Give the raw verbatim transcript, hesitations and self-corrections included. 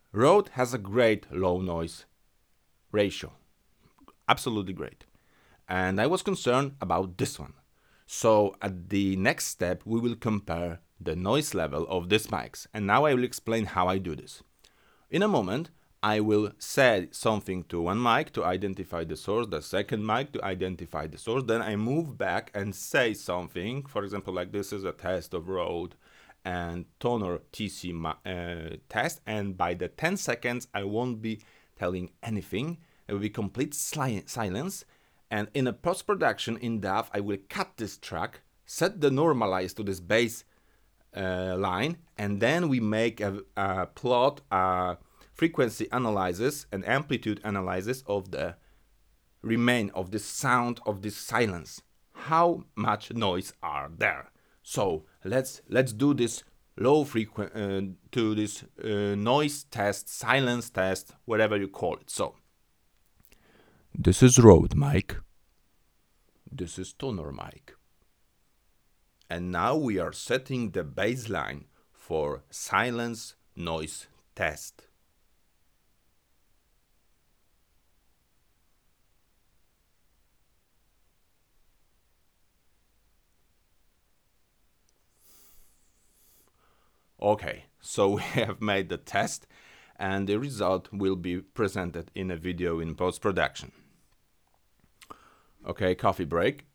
Rode has a great low noise ratio, absolutely great. And I was concerned about this one. So at the next step, we will compare the noise level of these mics. And now I will explain how I do this. In a moment, I will say something to one mic to identify the source, the second mic to identify the source. Then I move back and say something. For example, like this is a test of Rode and Tonor T C uh, test. And by the ten seconds, I won't be telling anything. It will be complete silence. And in a post-production in D A W, I will cut this track, set the normalize to this bass uh, line, and then we make a, a plot, a frequency analysis, an amplitude analysis of the remain of the sound of this silence. How much noise are there? So let's let's do this low frequency uh, to this uh, noise test, silence test, whatever you call it. So this is Rode mic. This is Tonor mic. And now we are setting the baseline for silence noise test. Okay, so we have made the test and the result will be presented in a video in post-production. Okay, coffee break.